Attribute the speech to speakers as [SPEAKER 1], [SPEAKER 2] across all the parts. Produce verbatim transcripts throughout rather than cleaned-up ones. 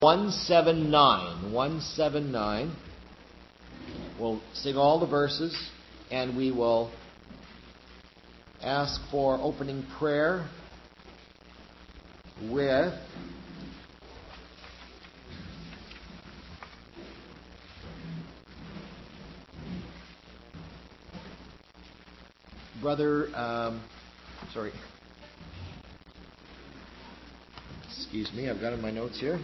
[SPEAKER 1] one seventy-nine. one seventy-nine. We'll sing all the verses, and we will ask for opening prayer with Brother, um, sorry, excuse me, I've got in my notes here.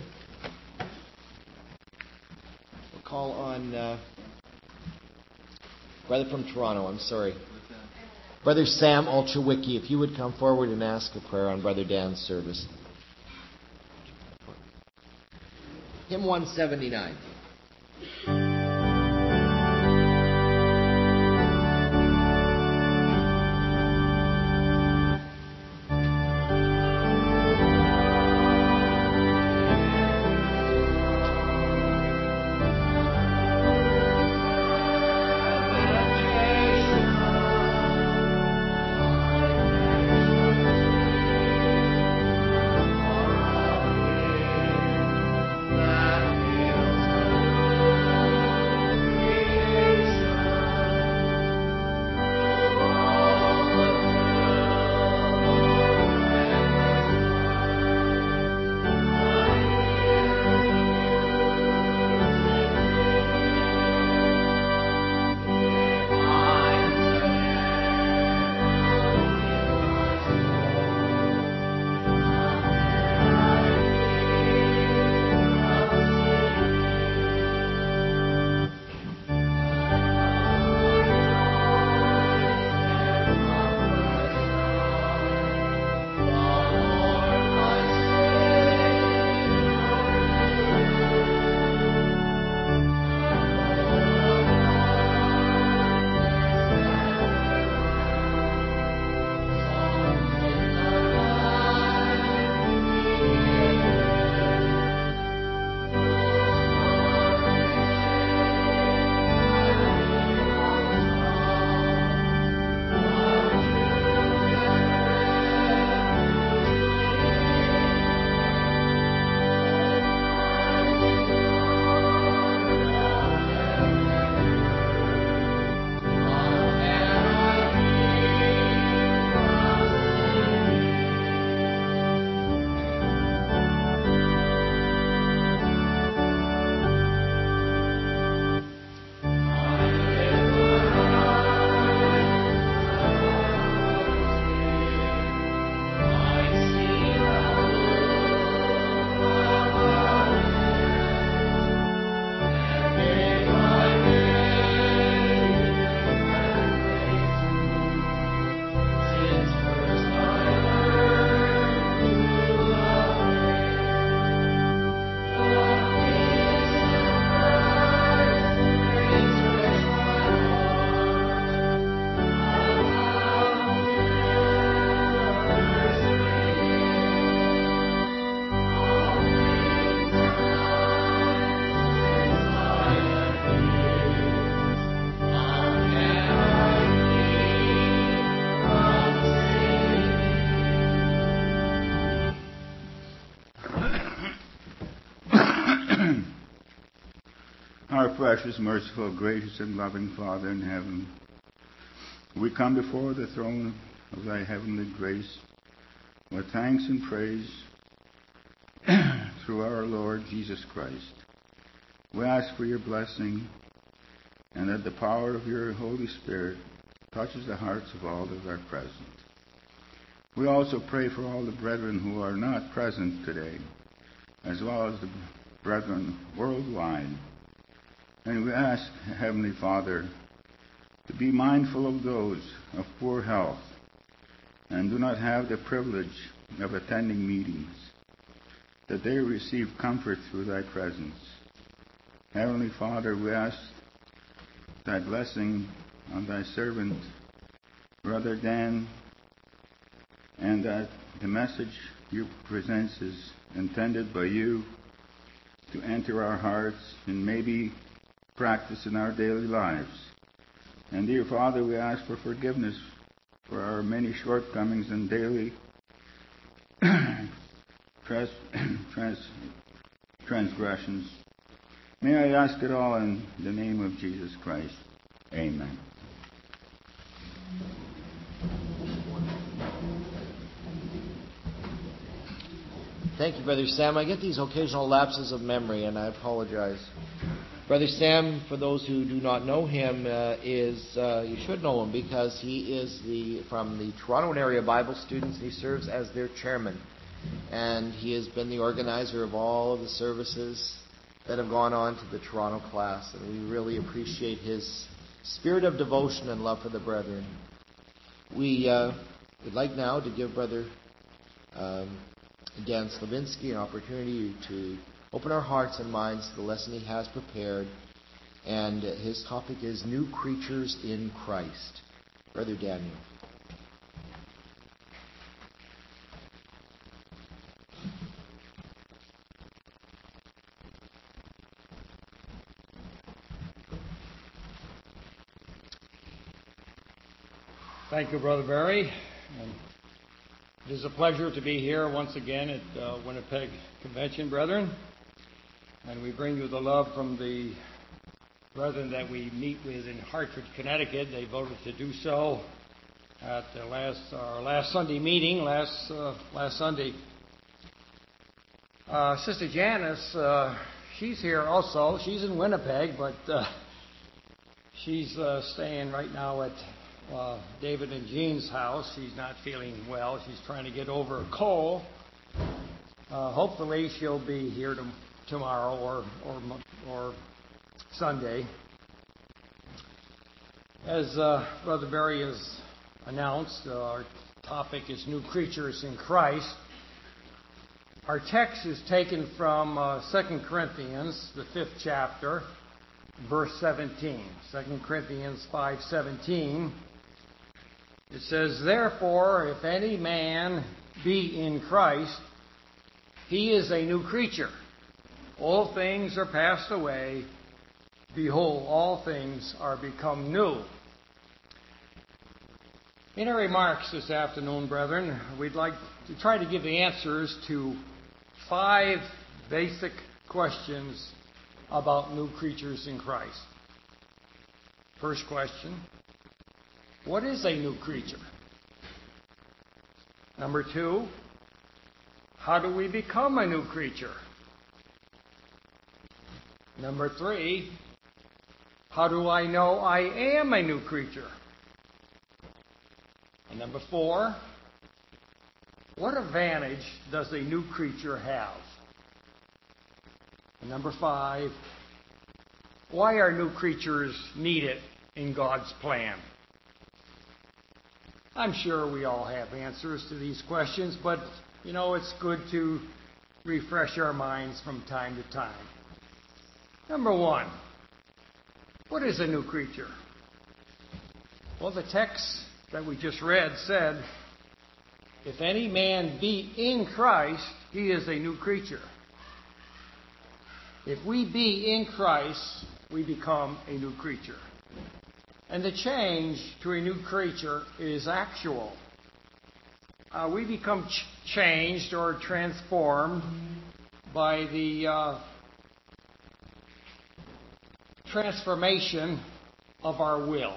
[SPEAKER 1] We'll call on uh, Brother from Toronto, I'm sorry. Brother Sam Olchewicki, if you would come forward and ask a prayer on Brother Dan's service. Hymn one seventy-nine.
[SPEAKER 2] Our precious, merciful, gracious, and loving Father in heaven, we come before the throne of thy heavenly grace with thanks and praise through our Lord Jesus Christ. We ask for your blessing and that the power of your Holy Spirit touches the hearts of all that are present. We also pray for all the brethren who are not present today, as well as the brethren worldwide. And we ask, Heavenly Father, to be mindful of those of poor health and do not have the privilege of attending meetings, that they receive comfort through thy presence. Heavenly Father, we ask thy blessing on thy servant, Brother Dan, and that the message you present is intended by you to enter our hearts and maybe practice in our daily lives. And dear Father, we ask for forgiveness for our many shortcomings and daily trans, trans, transgressions. May I ask it all in the name of Jesus Christ. Amen.
[SPEAKER 1] Thank you, Brother Sam. I get these occasional lapses of memory, and I apologize. Brother Sam, for those who do not know him, uh, is uh, you should know him because he is the from the Toronto area Bible students. He serves as their chairman, and he has been the organizer of all of the services that have gone on to the Toronto class, and we really appreciate his spirit of devotion and love for the brethren. We uh, would like now to give Brother um, Dan Slavinsky an opportunity to open our hearts and minds to the lesson he has prepared, and his topic is New Creatures in Christ. Brother Daniel.
[SPEAKER 3] Thank you, Brother Barry. And it is a pleasure to be here once again at uh, Winnipeg Convention, brethren. And we bring you the love from the brethren that we meet with in Hartford, Connecticut. They voted to do so at the last our last Sunday meeting, last uh, last Sunday. Uh, Sister Janice, uh, she's here also. She's in Winnipeg, but uh, she's uh, staying right now at Uh, David and Jean's house. She's not feeling well. She's trying to get over a cold. Uh, hopefully she'll be here to, tomorrow or, or or Sunday. As uh, Brother Barry has announced, uh, our topic is New Creatures in Christ. Our text is taken from uh, Second Corinthians, the fifth chapter, verse seventeen. Second Corinthians five seventeen. It says, "Therefore, if any man be in Christ, he is a new creature. All things are passed away. Behold, all things are become new." In our remarks this afternoon, brethren, we'd like to try to give the answers to five basic questions about new creatures in Christ. First question: what is a new creature? Number two, how do we become a new creature? Number three, how do I know I am a new creature? And number four, what advantage does a new creature have? And number five, why are new creatures needed in God's plan? I'm sure we all have answers to these questions, but, you know, it's good to refresh our minds from time to time. Number one, what is a new creature? Well, the text that we just read said, "If any man be in Christ, he is a new creature." If we be in Christ, we become a new creature. And the change to a new creature is actual. Uh, we become ch- changed or transformed by the uh, transformation of our will.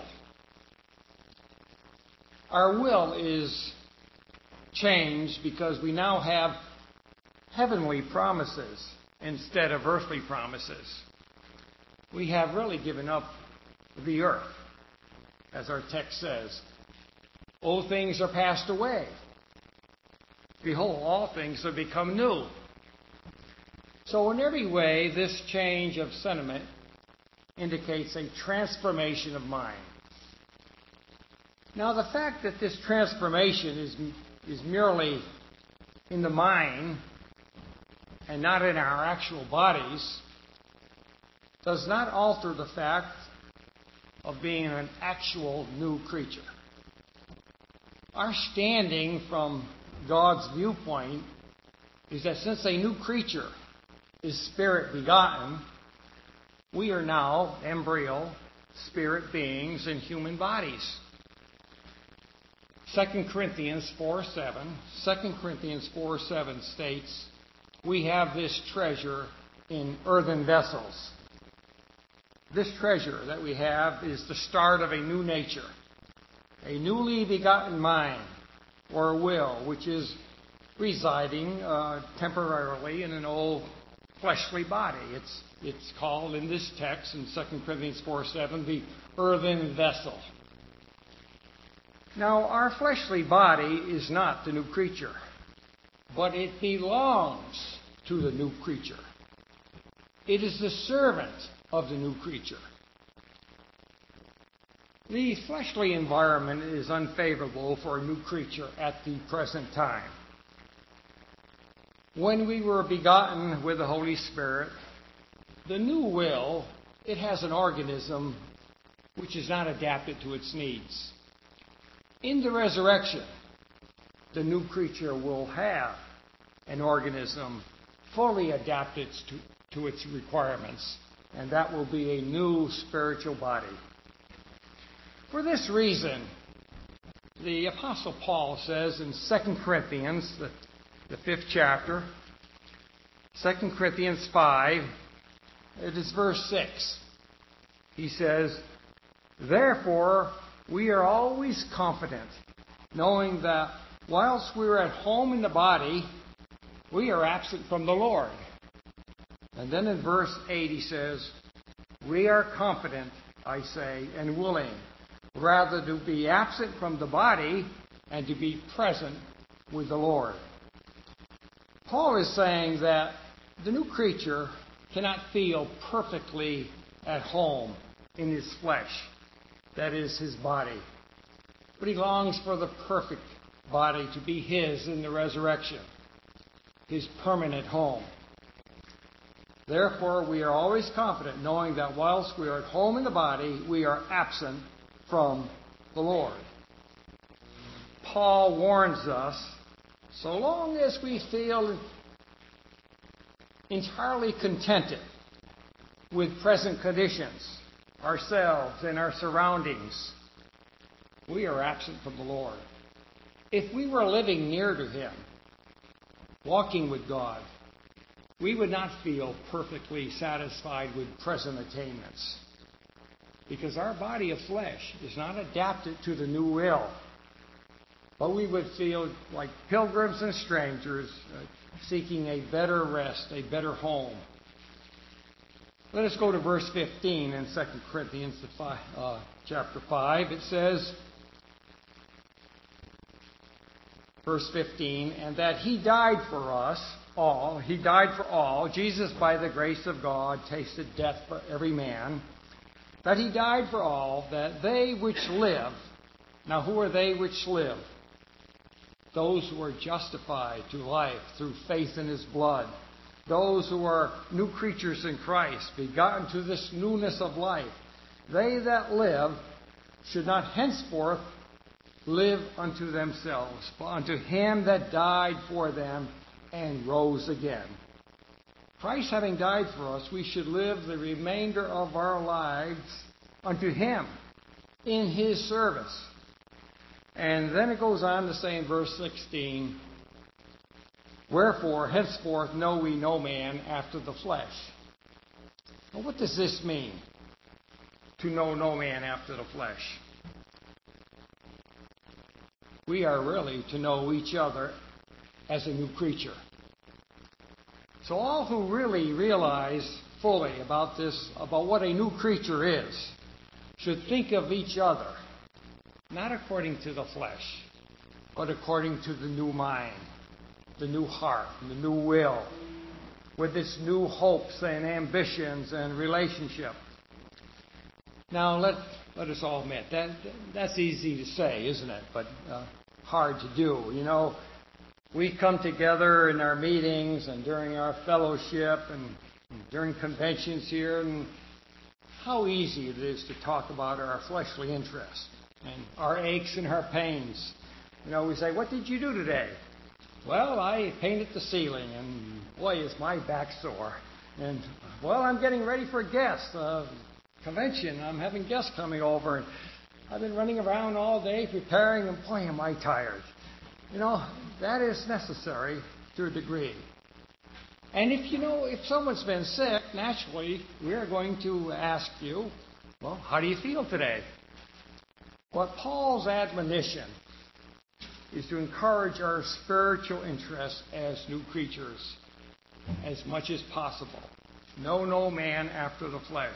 [SPEAKER 3] Our will is changed because we now have heavenly promises instead of earthly promises. We have really given up the earth. As our text says, "Old things are passed away. Behold, all things have become new." So in every way, this change of sentiment indicates a transformation of mind. Now, the fact that this transformation is, is merely in the mind and not in our actual bodies does not alter the fact of being an actual new creature. Our standing from God's viewpoint is that since a new creature is spirit begotten, we are now embryo spirit beings in human bodies. Second Corinthians four seven, Second Corinthians four seven states, "We have this treasure in earthen vessels. This treasure that we have is the start of a new nature, a newly begotten mind or will, which is residing uh, temporarily in an old fleshly body. It's, it's called in this text in Second Corinthians four seven the earthen vessel. Now, our fleshly body is not the new creature, but it belongs to the new creature. It is the servant of the new creature. The fleshly environment is unfavorable for a new creature at the present time. When we were begotten with the Holy Spirit, the new will, it has an organism which is not adapted to its needs. In the resurrection, the new creature will have an organism fully adapted to, to its requirements, and that will be a new spiritual body. For this reason, the Apostle Paul says in Second Corinthians, the, the fifth chapter, Second Corinthians five, it is verse six. He says, "Therefore, we are always confident, knowing that whilst we are at home in the body, we are absent from the Lord." And then in verse eight he says, "We are confident, I say, and willing, rather to be absent from the body and to be present with the Lord." Paul is saying that the new creature cannot feel perfectly at home in his flesh, that is, his body. But he longs for the perfect body to be his in the resurrection, his permanent home. Therefore, we are always confident, knowing that whilst we are at home in the body, we are absent from the Lord. Paul warns us, so long as we feel entirely contented with present conditions, ourselves and our surroundings, we are absent from the Lord. If we were living near to Him, walking with God, we would not feel perfectly satisfied with present attainments, because our body of flesh is not adapted to the new will. But we would feel like pilgrims and strangers uh, seeking a better rest, a better home. Let us go to verse fifteen in Second Corinthians uh, chapter five. It says, verse fifteen, "And that He died for us all, He died for all, Jesus by the grace of God tasted death for every man, that He died for all, that they which live," now who are they which live? Those who are justified to life through faith in His blood. Those who are new creatures in Christ, begotten to this newness of life. They that live should not henceforth live unto themselves, but unto Him that died for them and rose again. Christ having died for us, we should live the remainder of our lives unto Him, in His service. And then it goes on to say in verse sixteen, "Wherefore, henceforth know we no man after the flesh." Now, what does this mean, to know no man after the flesh? We are really to know each other as a new creature. So all who really realize fully about this, about what a new creature is, should think of each other not according to the flesh, but according to the new mind, the new heart, the new will, with its new hopes and ambitions and relationship. Now, let let us all admit that that's easy to say, isn't it? But uh, hard to do. You know, we come together in our meetings and during our fellowship and during conventions here, and how easy it is to talk about our fleshly interests and our aches and our pains. You know, we say, "What did you do today?" "Well, I painted the ceiling, and boy, is my back sore." And, "Well, I'm getting ready for guests. Uh, convention. I'm having guests coming over, and I've been running around all day preparing, and boy, am I tired." You know, that is necessary to a degree. And if you know, if someone's been sick, naturally, we're going to ask you, well, how do you feel today? But Paul's admonition is to encourage our spiritual interests as new creatures as much as possible. Know no man after the flesh.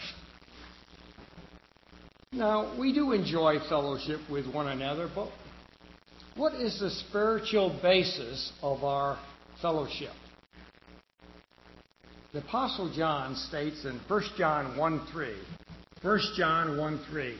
[SPEAKER 3] Now, we do enjoy fellowship with one another, but what is the spiritual basis of our fellowship? The Apostle John states in First John one three, First John one three,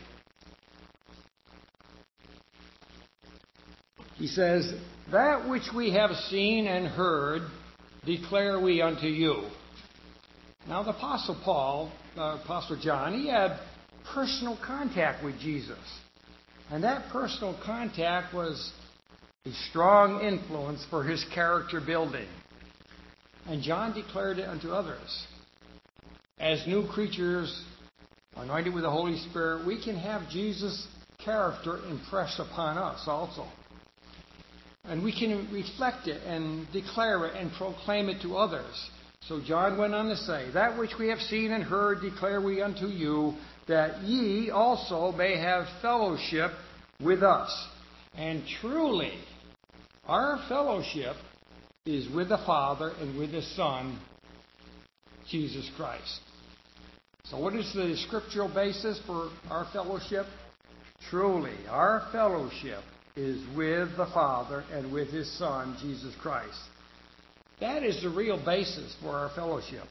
[SPEAKER 3] he says, "That which we have seen and heard declare we unto you." Now, the Apostle Paul, uh, Apostle John, he had personal contact with Jesus. And that personal contact was a strong influence for his character building. And John declared it unto others. As new creatures, anointed with the Holy Spirit, we can have Jesus' character impressed upon us also. And we can reflect it and declare it and proclaim it to others. So John went on to say, "That which we have seen and heard declare we unto you, that ye also may have fellowship with us." And truly, our fellowship is with the Father and with the Son, Jesus Christ. So what is the scriptural basis for our fellowship? Truly, our fellowship is with the Father and with His Son, Jesus Christ. That is the real basis for our fellowship.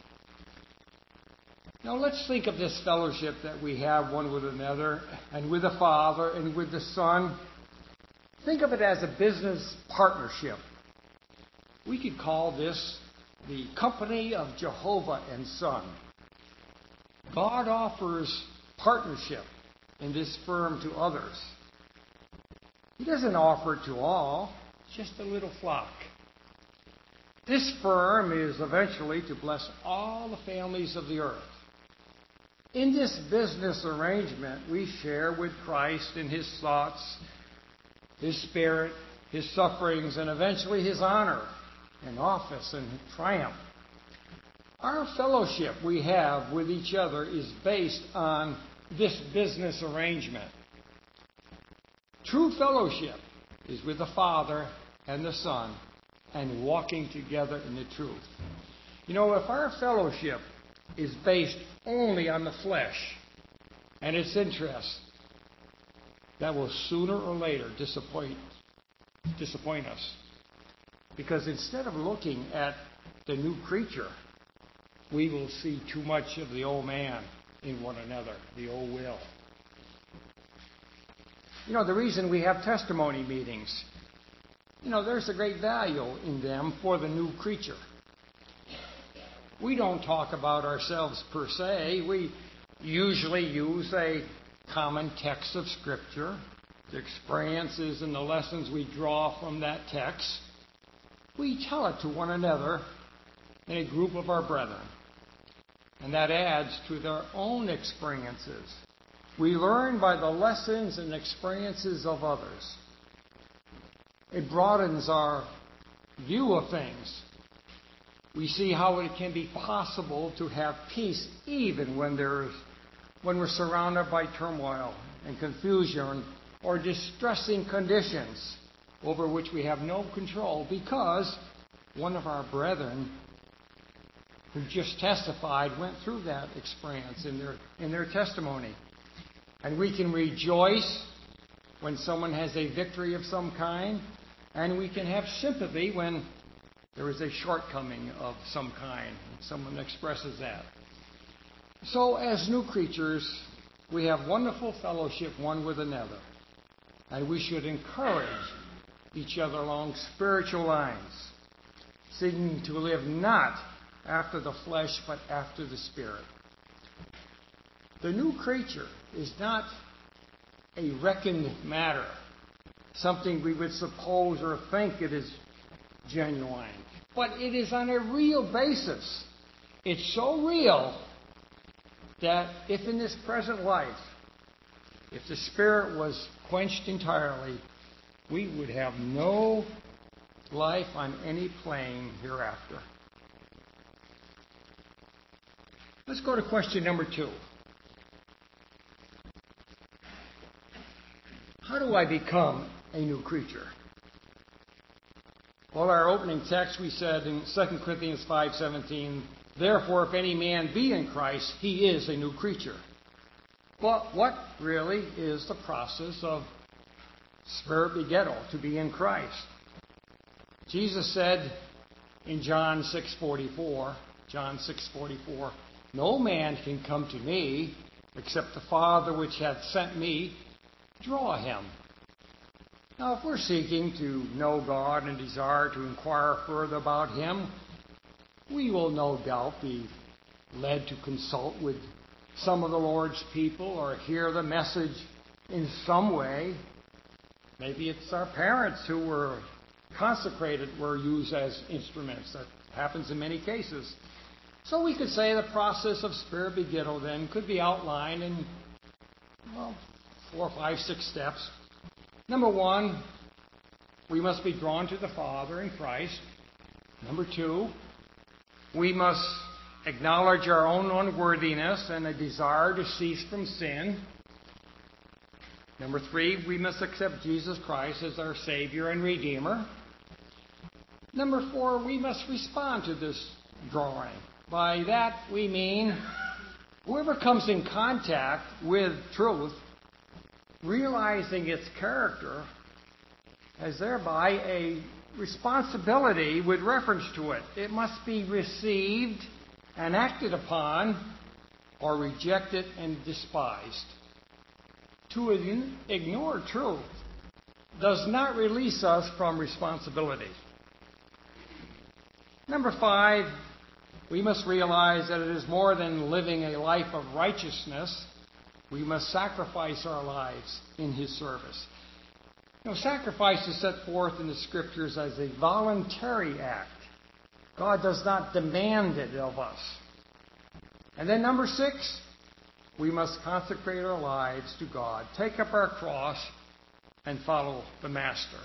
[SPEAKER 3] Now let's think of this fellowship that we have one with another and with the Father and with the Son. Think of it as a business partnership. We could call this the Company of Jehovah and Son. God offers partnership in this firm to others. He doesn't offer it to all, just a little flock. This firm is eventually to bless all the families of the earth. In this business arrangement, we share with Christ in His thoughts, His Spirit, His sufferings, and eventually His honor and office and triumph. Our fellowship we have with each other is based on this business arrangement. True fellowship is with the Father and the Son and walking together in the truth. You know, if our fellowship is based only on the flesh and its interests, that will sooner or later disappoint, disappoint us. Because instead of looking at the new creature, we will see too much of the old man in one another, the old will. You know, the reason we have testimony meetings, you know, there's a great value in them for the new creature. We don't talk about ourselves per se. We usually use a common text of Scripture, the experiences and the lessons we draw from that text. We tell it to one another in a group of our brethren. And that adds to their own experiences. We learn by the lessons and experiences of others. It broadens our view of things. We see how it can be possible to have peace even when there's when we're surrounded by turmoil and confusion or distressing conditions over which we have no control, because one of our brethren who just testified went through that experience in their in their testimony. And we can rejoice when someone has a victory of some kind, and we can have sympathy when there is a shortcoming of some kind. Someone expresses that. So, as new creatures, we have wonderful fellowship one with another. And we should encourage each other along spiritual lines, seeking to live not after the flesh, but after the Spirit. The new creature is not a reckoned matter, something we would suppose or think it is genuine. But it is on a real basis. It's so real that if in this present life, if the Spirit was quenched entirely, we would have no life on any plane hereafter. Let's go to question number two. How do I become a new creature? Well, our opening text, we said in Second Corinthians five seventeen, therefore, if any man be in Christ, he is a new creature. But what really is the process of spirit begettal, to be in Christ? Jesus said in John six forty-four, John six forty-four, no man can come to me except the Father which hath sent me draw him. Now, if we're seeking to know God and desire to inquire further about Him, we will no doubt be led to consult with some of the Lord's people or hear the message in some way. Maybe it's our parents who were consecrated, were used as instruments. That happens in many cases. So we could say the process of spirit begettal then could be outlined in, well, four, five, six steps. Number one, we must be drawn to the Father in Christ. Number two, we must acknowledge our own unworthiness and a desire to cease from sin. Number three, we must accept Jesus Christ as our Savior and Redeemer. Number four, we must respond to this drawing. By that we mean whoever comes in contact with truth, realizing its character, has thereby a responsibility with reference to it. It must be received and acted upon, or rejected and despised. To ignore truth does not release us from responsibility. Number five, we must realize that it is more than living a life of righteousness. We must sacrifice our lives in His service. You know, sacrifice is set forth in the Scriptures as a voluntary act. God does not demand it of us. And then number six, we must consecrate our lives to God, take up our cross, and follow the Master.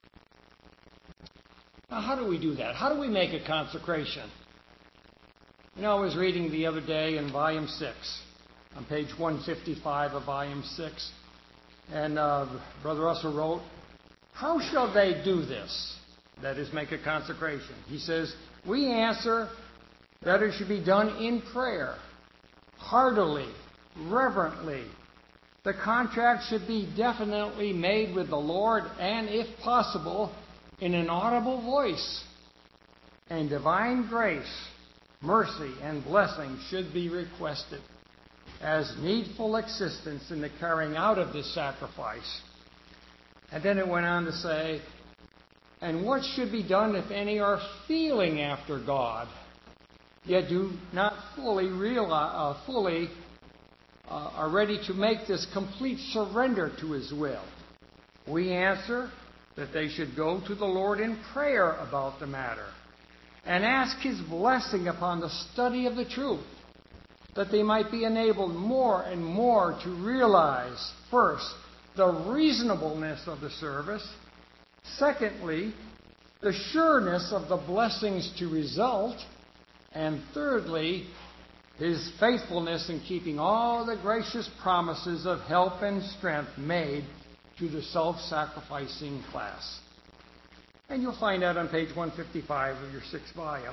[SPEAKER 3] Now, how do we do that? How do we make a consecration? You know, I was reading the other day in Volume six, on page one fifty-five of Volume six, and uh, Brother Russell wrote, how shall they do this? That is, make a consecration. He says, we answer that it should be done in prayer, heartily, reverently. The contract should be definitely made with the Lord, and if possible, in an audible voice. And divine grace, mercy, and blessing should be requested as needful assistance in the carrying out of this sacrifice. And then it went on to say, and what should be done if any are feeling after God, yet do not fully realize, uh, fully uh, are ready to make this complete surrender to His will? We answer that they should go to the Lord in prayer about the matter and ask His blessing upon the study of the truth, that they might be enabled more and more to realize, first, the reasonableness of the service, secondly, the sureness of the blessings to result, and thirdly, His faithfulness in keeping all the gracious promises of help and strength made to the self-sacrificing class. And you'll find that on page one fifty-five of your sixth volume.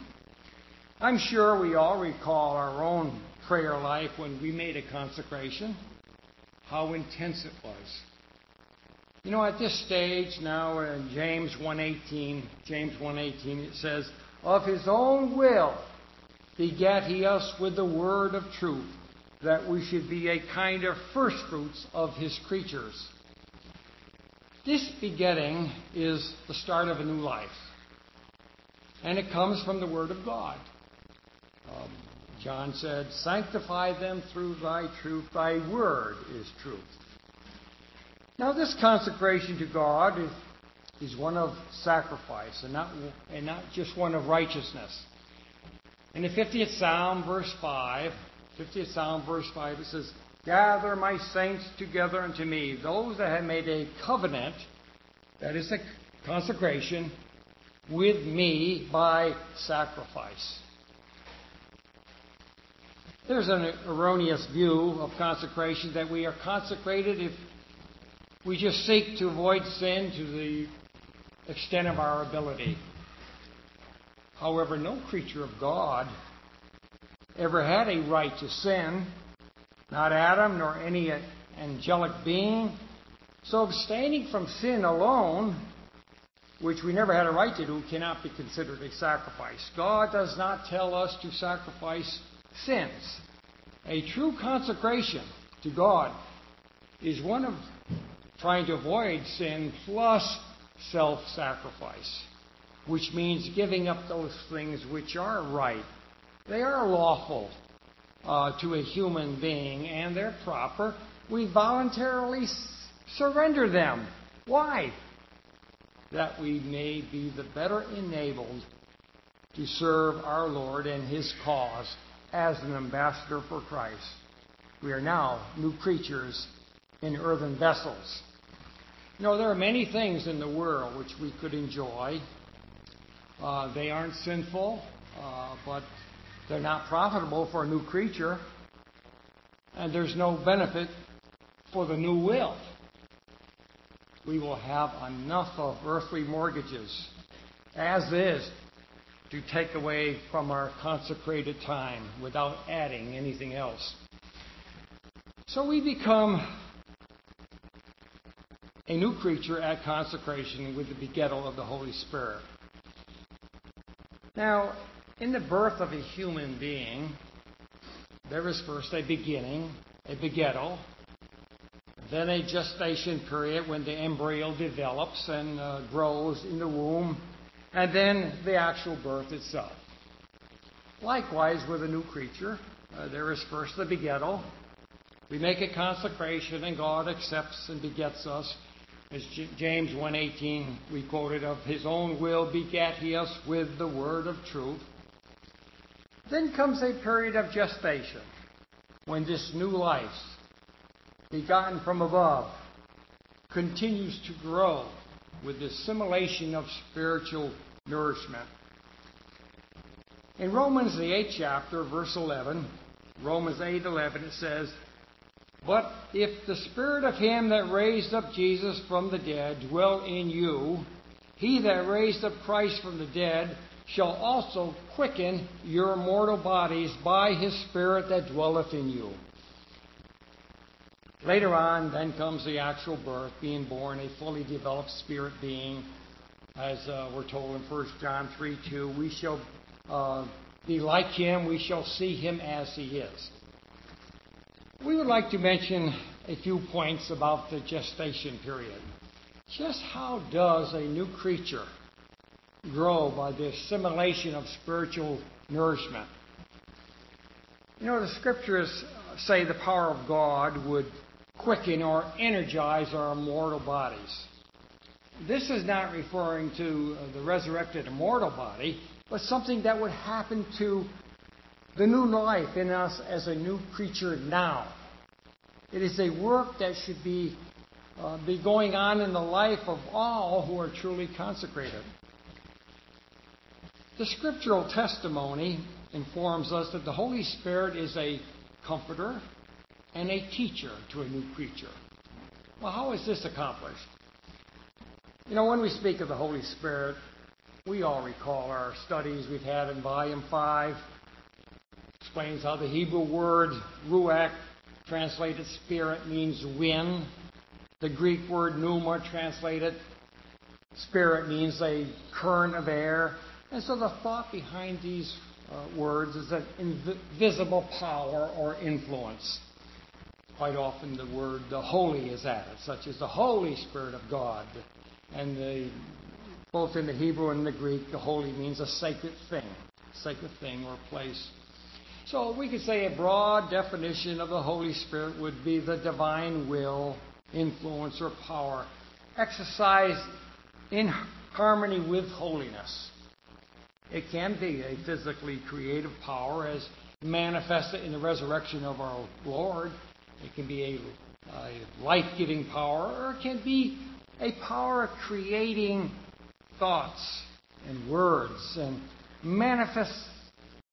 [SPEAKER 3] I'm sure we all recall our own prayer life when we made a consecration, how intense it was. You know, at this stage now in James one eighteen, James one eighteen, it says, of His own will begat He us with the word of truth, that we should be a kind of firstfruits of His creatures. This begetting is the start of a new life. And it comes from the Word of God. Um, John said, sanctify them through Thy truth. Thy Word is truth. Now this consecration to God is, is one of sacrifice and not, and not just one of righteousness. In the fiftieth Psalm, verse five, fiftieth Psalm, verse five, it says, gather my saints together unto me, those that have made a covenant, that is a consecration, with me by sacrifice. There's an erroneous view of consecration that we are consecrated if we just seek to avoid sin to the extent of our ability. However, no creature of God ever had a right to sin, not Adam nor any angelic being. So abstaining from sin alone, which we never had a right to do, cannot be considered a sacrifice. God does not tell us to sacrifice sins. A true consecration to God is one of trying to avoid sin plus self-sacrifice, which means giving up those things which are right. They are lawful uh, to a human being, and they're proper. We voluntarily s- surrender them. Why? That we may be the better enabled to serve our Lord and His cause as an ambassador for Christ. We are now new creatures in earthen vessels. You know, there are many things in the world which we could enjoy. Uh, they aren't sinful, uh, but they're not profitable for a new creature. And there's no benefit for the new will. We will have enough of earthly mortgages, as is, to take away from our consecrated time without adding anything else. So we become a new creature at consecration with the begettal of the Holy Spirit. Now, in the birth of a human being, there is first a beginning, a begettal, then a gestation period when the embryo develops and uh, grows in the womb, and then the actual birth itself. Likewise, with a new creature, uh, there is first the begettal. We make a consecration, and God accepts and begets us. As J- James one eighteen, we quoted, of His own will begat He us with the word of truth. Then comes a period of gestation, when this new life, begotten from above, continues to grow with the assimilation of spiritual nourishment. In Romans, the eighth chapter, verse eleven, Romans eight eleven, it says, "But if the Spirit of Him that raised up Jesus from the dead dwell in you, He that raised up Christ from the dead shall also quicken your mortal bodies by His Spirit that dwelleth in you." Later on, then comes the actual birth, being born a fully developed spirit being. As uh, we're told in First John three two, we shall uh, be like Him, we shall see Him as He is. We would like to mention a few points about the gestation period. Just how does a new creature grow by the assimilation of spiritual nourishment? You know, the Scriptures say the power of God would quicken or energize our mortal bodies. This is not referring to the resurrected immortal body, but something that would happen to the new life in us as a new creature now. It is a work that should be, uh, be going on in the life of all who are truly consecrated. The scriptural testimony informs us that the Holy Spirit is a comforter and a teacher to a new creature. Well, how is this accomplished? You know, when we speak of the Holy Spirit, we all recall our studies we've had in Volume five. Explains how the Hebrew word ruach, translated spirit, means wind. The Greek word pneuma, translated spirit, means a current of air. And so the thought behind these uh, words is an invisible power or influence. Quite often the word the holy is added, such as the Holy Spirit of God. And the, both in the Hebrew and the Greek, the holy means a sacred thing, sacred thing or place. So we could say a broad definition of the Holy Spirit would be the divine will, influence, or power exercised in harmony with holiness. It can be a physically creative power as manifested in the resurrection of our Lord. It can be a, a life-giving power, or it can be a power of creating thoughts and words and manifest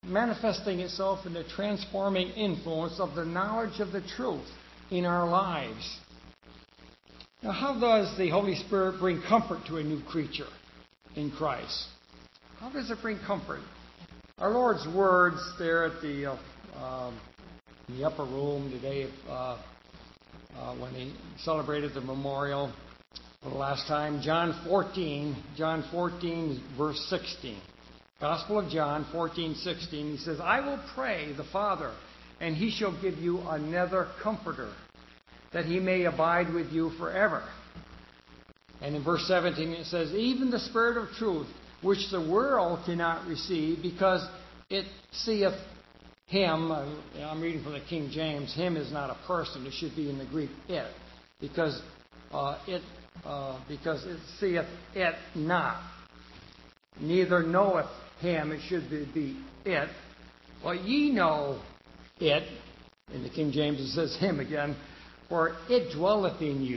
[SPEAKER 3] manifesting itself in the transforming influence of the knowledge of the truth in our lives. Now, how does the Holy Spirit bring comfort to a new creature in Christ? How does it bring comfort? Our Lord's words there at the uh, um, in the upper room today, uh, uh, when they celebrated the memorial for the last time, John fourteen, John fourteen, verse sixteen. Gospel of John fourteen, sixteen. He says, "I will pray the Father, and He shall give you another Comforter, that He may abide with you forever." And in verse seventeen it says, "Even the Spirit of truth, which the world cannot receive, because it seeth Him." I'm reading from the King James. Him is not a person. It should be in the Greek it, because uh, it uh, because it seeth it not. Neither knoweth Him. It should be, be it. But ye know it. In the King James it says Him again. "For it dwelleth in you,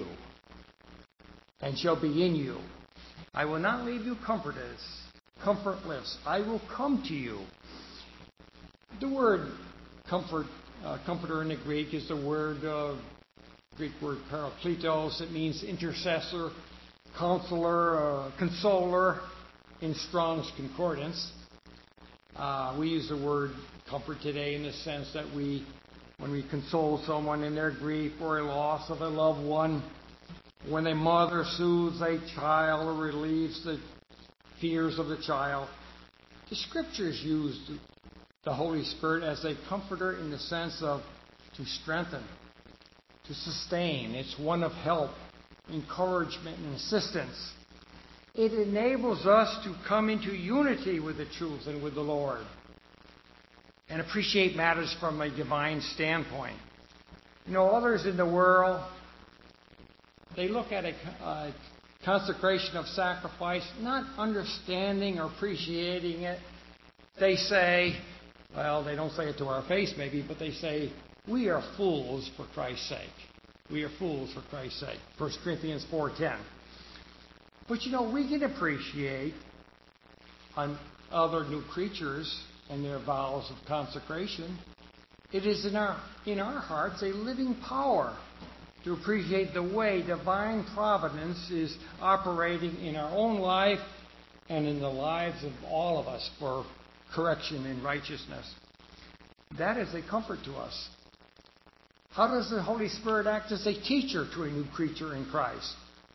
[SPEAKER 3] and shall be in you. I will not leave you comfortless, comfortless. I will come to you." The word comfort, uh, comforter in the Greek is the word, uh, Greek word parakletos. It means intercessor, counselor, uh, consoler in Strong's Concordance. Uh, we use the word comfort today in the sense that we, when we console someone in their grief or a loss of a loved one, when a mother soothes a child or relieves the fears of the child. The Scriptures use the Holy Spirit as a comforter in the sense of to strengthen, to sustain. It's one of help, encouragement, and assistance. It enables us to come into unity with the truth and with the Lord and appreciate matters from a divine standpoint. You know, others in the world, they look at a, a consecration of sacrifice, not understanding or appreciating it. They say, well, they don't say it to our face maybe, but they say, "We are fools for Christ's sake. We are fools for Christ's sake." First Corinthians four ten. But you know, we can appreciate on other new creatures and their vows of consecration. It is in our in our hearts a living power to appreciate the way divine providence is operating in our own life and in the lives of all of us for correction and righteousness. That is a comfort to us. How does the Holy Spirit act as a teacher to a new creature in Christ?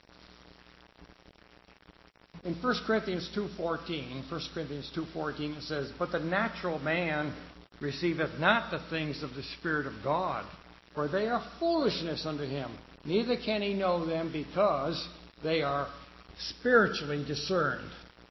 [SPEAKER 3] In First Corinthians two fourteen, First Corinthians two fourteen it says, "But the natural man receiveth not the things of the Spirit of God, for they are foolishness unto him. Neither can he know them, because they are spiritually discerned."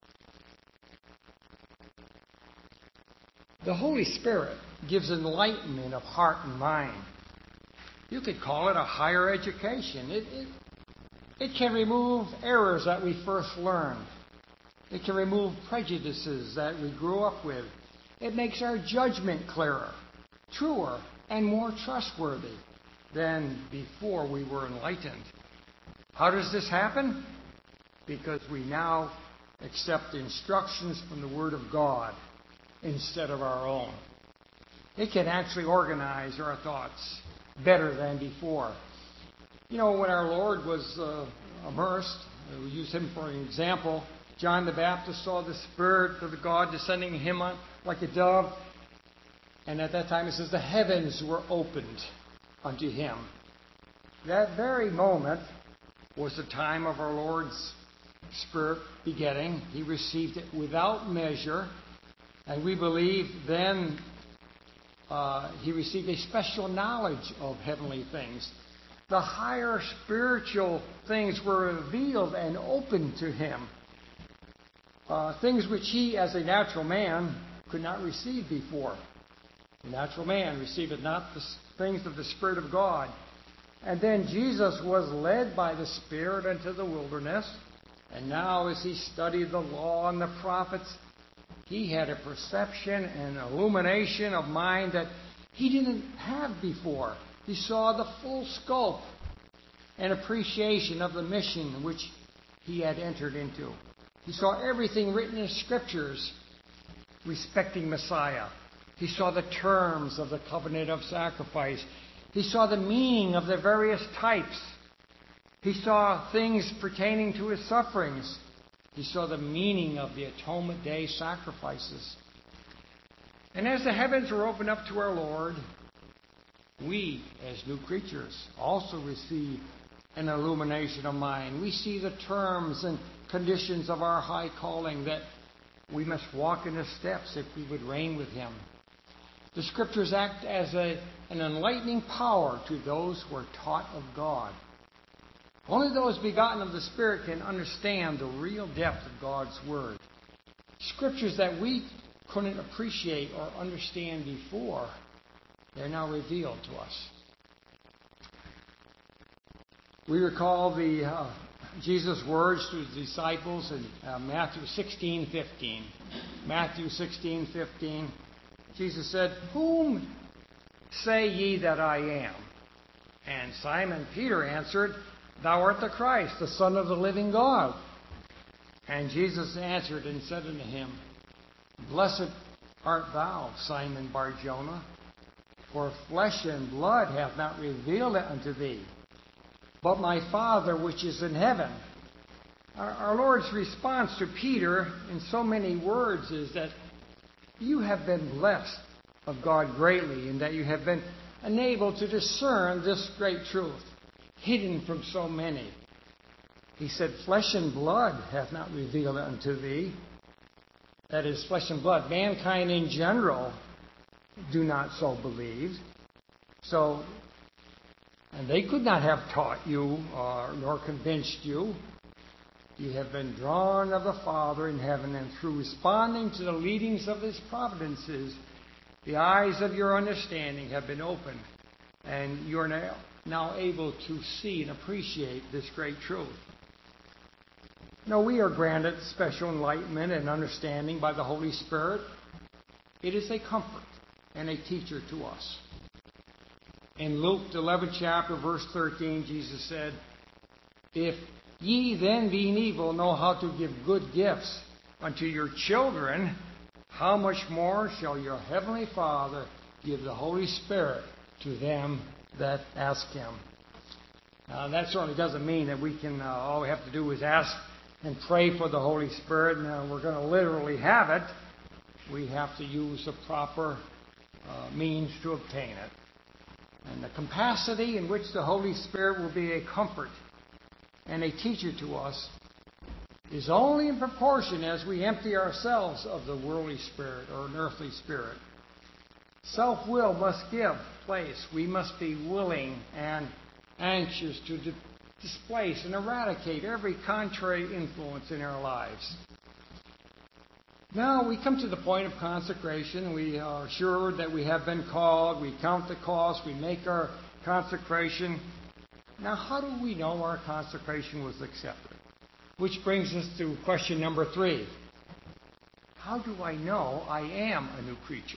[SPEAKER 3] The Holy Spirit gives enlightenment of heart and mind. You could call it a higher education. It, it, it can remove errors that we first learned. It can remove prejudices that we grew up with. It makes our judgment clearer, truer, and more trustworthy than before we were enlightened. How does this happen? Because we now accept instructions from the Word of God instead of our own. It can actually organize our thoughts better than before. You know, when our Lord was uh, immersed, we use Him for an example. John the Baptist saw the Spirit of God descending Him on like a dove. And at that time it says the heavens were opened unto Him. That very moment was the time of our Lord's Spirit begetting. He received it without measure. And we believe then uh, He received a special knowledge of heavenly things. The higher spiritual things were revealed and opened to Him. Uh, things which He, as a natural man, could not receive before. The natural man received not the things of the Spirit of God. And then Jesus was led by the Spirit into the wilderness. And now as He studied the law and the prophets, He had a perception and illumination of mind that He didn't have before. He saw the full scope and appreciation of the mission which He had entered into. He saw everything written in Scriptures respecting Messiah. He saw the terms of the covenant of sacrifice. He saw the meaning of the various types. He saw things pertaining to his sufferings. He saw the meaning of the Atonement Day sacrifices. And as the heavens were opened up to our Lord, we, as new creatures, also receive an illumination of mind. We see the terms and conditions of our high calling, that we must walk in his steps if we would reign with him. The Scriptures act as a, an enlightening power to those who are taught of God. Only those begotten of the Spirit can understand the real depth of God's Word. Scriptures that we couldn't appreciate or understand before, they're now revealed to us. We recall the uh, Jesus' words to his disciples in uh, Matthew sixteen fifteen. Matthew sixteen fifteen. Jesus said, "Whom say ye that I am?" And Simon Peter answered, "Thou art the Christ, the Son of the living God." And Jesus answered and said unto him, "Blessed art thou, Simon Bar-Jonah, for flesh and blood hath not revealed it unto thee, but my Father which is in heaven." Our, our Lord's response to Peter in so many words is that you have been blessed of God greatly, and that you have been enabled to discern this great truth, hidden from so many. He said, "Flesh and blood hath not revealed it unto thee." That is, flesh and blood. Mankind in general do not so believe. So, and they could not have taught you uh, nor convinced you. You have been drawn of the Father in heaven, and through responding to the leadings of his providences, the eyes of your understanding have been opened, and you are now, now able to see and appreciate this great truth. Now, we are granted special enlightenment and understanding by the Holy Spirit. It is a comfort and a teacher to us. In Luke, the eleventh chapter, verse thirteen, Jesus said, "If ye then, being evil, know how to give good gifts unto your children, how much more shall your heavenly Father give the Holy Spirit to them that ask him?" Now, that certainly doesn't mean that we can, uh, all we have to do is ask and pray for the Holy Spirit, and uh, we're going to literally have it. We have to use the proper uh, means to obtain it. And the capacity in which the Holy Spirit will be a comfort and a teacher to us is only in proportion as we empty ourselves of the worldly spirit or an earthly spirit. Self-will must give place. We must be willing and anxious to di- displace and eradicate every contrary influence in our lives. Now we come to the point of consecration. We are sure that we have been called. We count the cost. We make our consecration. Now, how do we know our consecration was accepted? Which brings us to question number three. How do I know I am a new creature?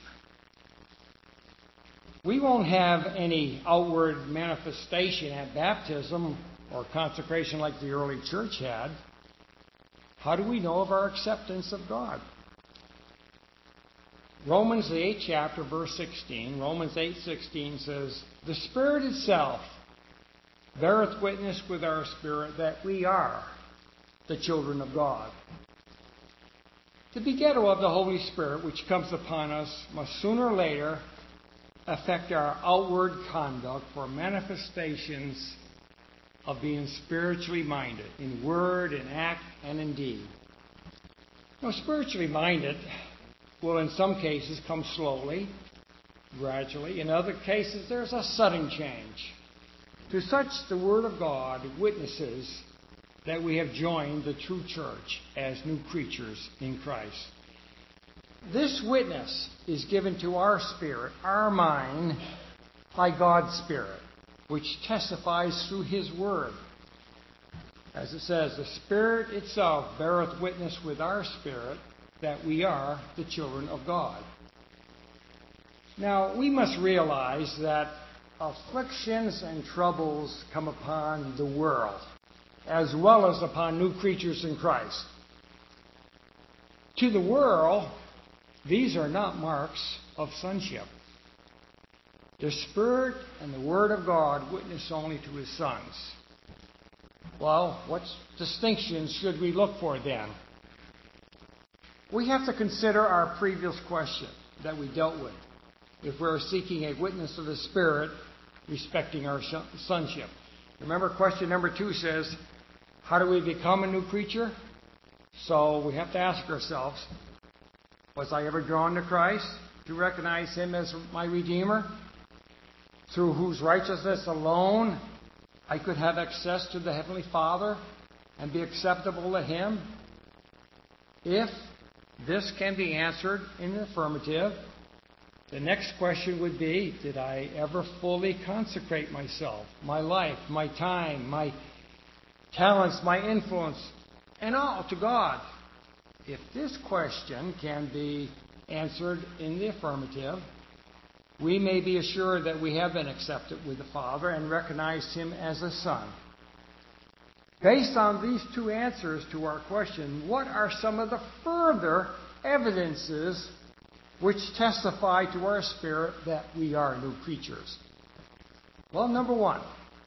[SPEAKER 3] We won't have any outward manifestation at baptism or consecration like the early church had. How do we know of our acceptance of God? Romans, the eighth chapter, verse sixteen, Romans eight sixteen says, "The Spirit itself beareth witness with our spirit that we are the children of God." The begetto of the Holy Spirit, which comes upon us, must sooner or later affect our outward conduct for manifestations of being spiritually minded in word, in act, and in deed. Now, spiritually minded will in some cases come slowly, gradually. In other cases, there's a sudden change. To such, the Word of God witnesses that we have joined the true church as new creatures in Christ. This witness is given to our spirit, our mind, by God's Spirit, which testifies through His Word. As it says, the Spirit itself beareth witness with our spirit that we are the children of God. Now, we must realize that afflictions and troubles come upon the world, as well as upon new creatures in Christ. To the world, these are not marks of sonship. The Spirit and the Word of God witness only to His sons. Well, what distinctions should we look for then? We have to consider our previous question that we dealt with, if we're seeking a witness of the Spirit respecting our sonship. Remember, question number two says, how do we become a new creature? So we have to ask ourselves, was I ever drawn to Christ to recognize Him as my Redeemer, through whose righteousness alone I could have access to the Heavenly Father and be acceptable to Him? If this can be answered in the affirmative, the next question would be, did I ever fully consecrate myself, my life, my time, my talents, my influence, and all to God? If this question can be answered in the affirmative, we may be assured that we have been accepted with the Father and recognized Him as a Son. Based on these two answers to our question, what are some of the further evidences which testify to our spirit that we are new creatures? Well, number one,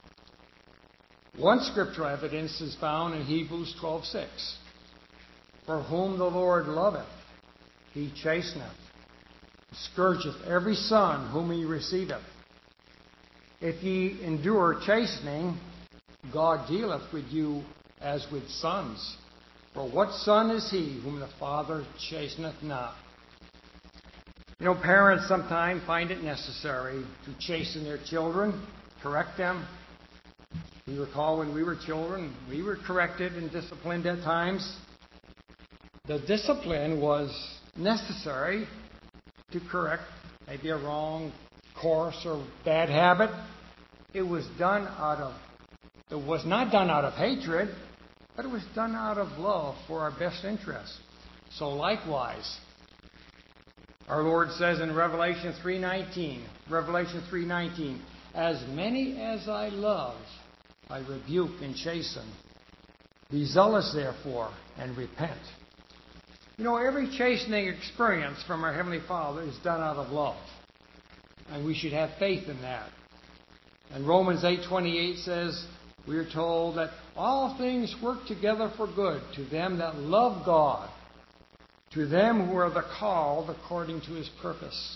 [SPEAKER 3] one scriptural evidence is found in Hebrews twelve six. For whom the Lord loveth, He chasteneth, scourgeth every son whom He receiveth. If ye endure chastening, God dealeth with you as with sons. For what son is he whom the Father chasteneth not? You know, parents sometimes find it necessary to chasten their children, correct them. We recall when we were children, we were corrected and disciplined at times. The discipline was necessary to correct maybe a wrong course or bad habit. It was done out of, it was not done out of hatred, but it was done out of love for our best interest. So likewise, our Lord says in Revelation three nineteen, Revelation three nineteen, as many as I love, I rebuke and chasten. Be zealous therefore and repent. You know, every chastening experience from our Heavenly Father is done out of love. And we should have faith in that. And Romans eight twenty-eight says, we are told that all things work together for good to them that love God, to them who are the called according to His purpose.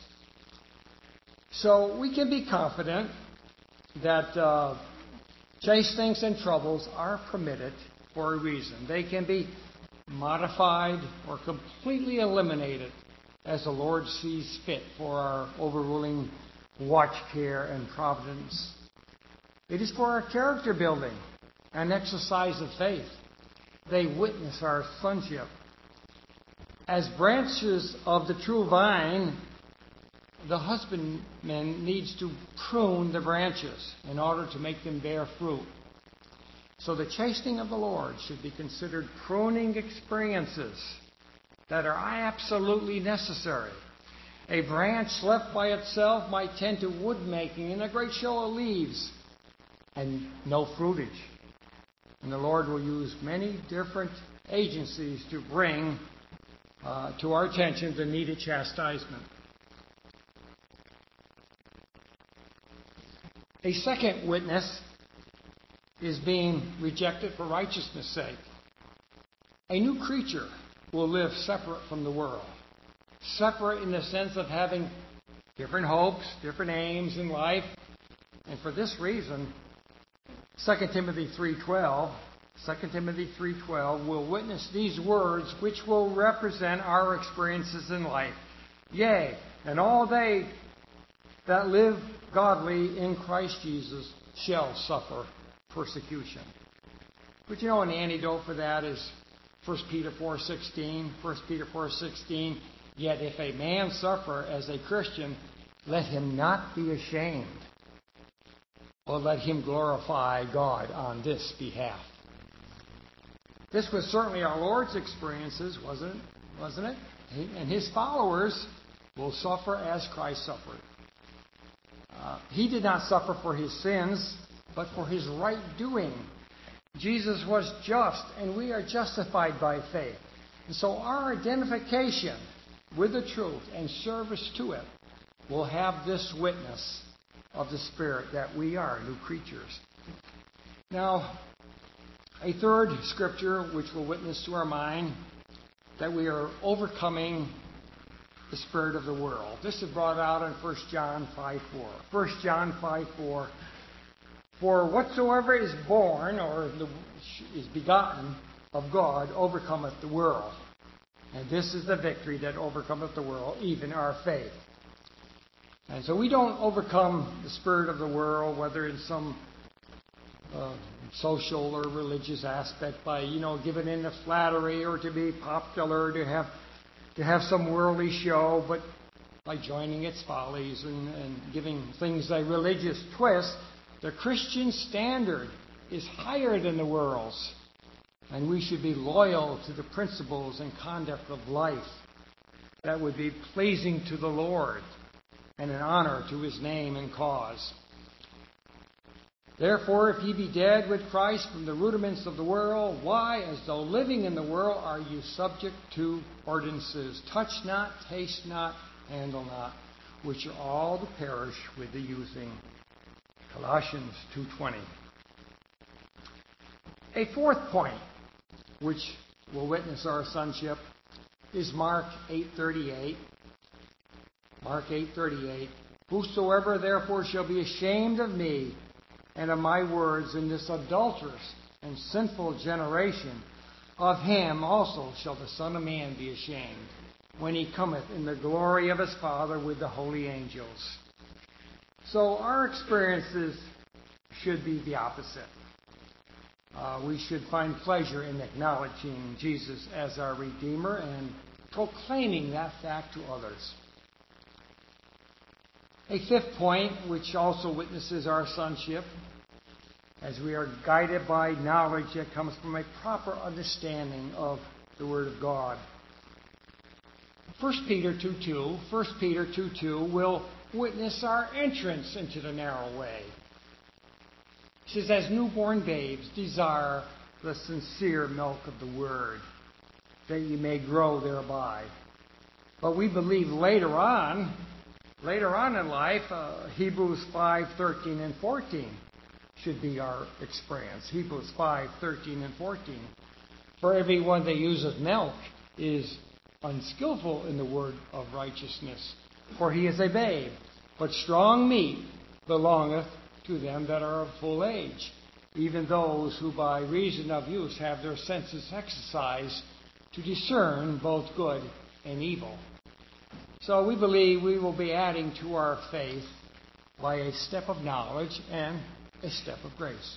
[SPEAKER 3] So we can be confident that uh, chastenings and troubles are permitted for a reason. They can be modified or completely eliminated as the Lord sees fit for our overruling watch, care, and providence. It is for our character building and exercise of faith. They witness our sonship. As branches of the true vine, the husbandman needs to prune the branches in order to make them bear fruit. So the chastening of the Lord should be considered pruning experiences that are absolutely necessary. A branch left by itself might tend to wood making and a great show of leaves and no fruitage. And the Lord will use many different agencies to bring uh, to our attention the needed chastisement. A second witness is being rejected for righteousness' sake. A new creature will live separate from the world. Separate in the sense of having different hopes, different aims in life. And for this reason, Second Timothy three twelve, Second Timothy three twelve will witness these words which will represent our experiences in life. Yea, and all they that live godly in Christ Jesus shall suffer persecution. But you know, an antidote for that is First Peter four sixteen. First Peter four sixteen. Yet if a man suffer as a Christian, let him not be ashamed, or let him glorify God on this behalf. This was certainly our Lord's experiences, wasn't it? Wasn't it? He, and His followers will suffer as Christ suffered. Uh, he did not suffer for His sins, but for His right doing. Jesus was just, and we are justified by faith. And so our identification with the truth and service to it will have this witness of the Spirit that we are new creatures. Now, a third scripture which will witness to our mind that we are overcoming the spirit of the world. This is brought out in First John five four. First John five four. For whatsoever is born or the, is begotten of God overcometh the world. And this is the victory that overcometh the world, even our faith. And so we don't overcome the spirit of the world, whether in some uh, social or religious aspect by, you know, giving in to flattery or to be popular, to have to have some worldly show, but by joining its follies and, and giving things a religious twist. The Christian standard is higher than the world's, and we should be loyal to the principles and conduct of life that would be pleasing to the Lord and an honor to His name and cause. Therefore, if ye be dead with Christ from the rudiments of the world, why, as though living in the world, are you subject to ordinances? Touch not, taste not, handle not, which are all to perish with the using. Colossians two twenty. A fourth point, which will witness our sonship, is Mark eight thirty-eight. Mark eight thirty-eight. Whosoever therefore shall be ashamed of me and of my words in this adulterous and sinful generation, of him also shall the Son of Man be ashamed, when he cometh in the glory of his Father with the holy angels. So our experiences should be the opposite. Uh, we should find pleasure in acknowledging Jesus as our Redeemer and proclaiming that fact to others. A fifth point, which also witnesses our sonship, as we are guided by knowledge that comes from a proper understanding of the Word of God. First Peter two two, First Peter two two will witness our entrance into the narrow way. It says, as newborn babes, desire the sincere milk of the Word, that ye may grow thereby. But we believe later on, later on in life, uh, Hebrews five thirteen and fourteen should be our experience. Hebrews five thirteen and fourteen. For everyone that useth milk is unskillful in the word of righteousness, for he is a babe. But strong meat belongeth to them that are of full age, even those who by reason of use have their senses exercised to discern both good and evil. So we believe we will be adding to our faith by a step of knowledge and a step of grace.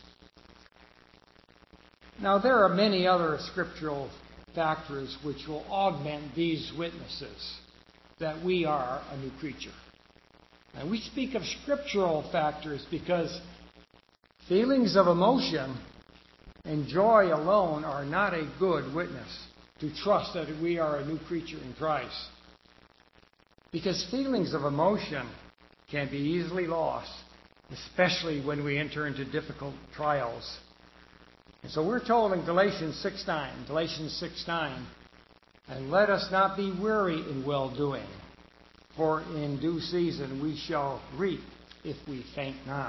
[SPEAKER 3] Now there are many other scriptural factors which will augment these witnesses that we are a new creature. And we speak of scriptural factors because feelings of emotion and joy alone are not a good witness to trust that we are a new creature in Christ. Because feelings of emotion can be easily lost, especially when we enter into difficult trials. And so we're told in Galatians six nine, Galatians six nine, and let us not be weary in well-doing, for in due season we shall reap if we faint not.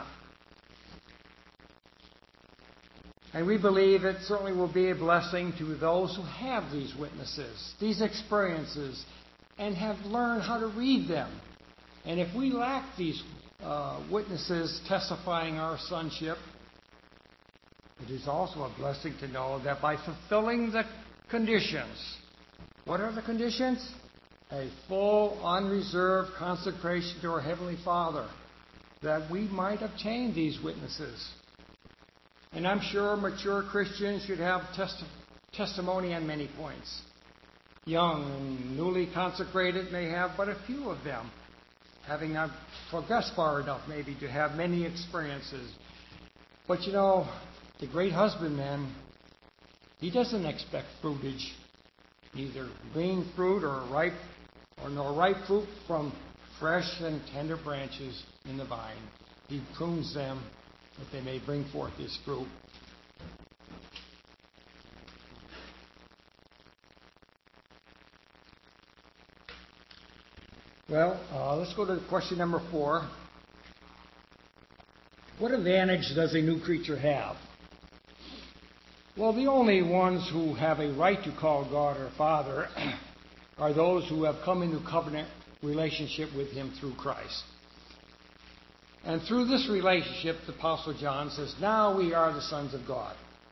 [SPEAKER 3] And we believe it certainly will be a blessing to those who have these witnesses, these experiences, and have learned how to read them. And if we lack these uh, witnesses testifying our sonship, it is also a blessing to know that by fulfilling the conditions, what are the conditions? A full, unreserved consecration to our Heavenly Father, that we might obtain these witnesses. And I'm sure mature Christians should have testi- testimony on many points. Young and newly consecrated may have but a few of them, having not progressed far enough maybe to have many experiences. But you know, the great husbandman, he doesn't expect fruitage, neither green fruit or ripe or nor ripe fruit from fresh and tender branches in the vine. He prunes them that they may bring forth this fruit. Well, uh, let's go to question number four. What advantage does a new creature have? Well, the only ones who have a right to call God our Father are those who have come into covenant relationship with Him through Christ. And through this relationship, the Apostle John says, now we are the sons of God.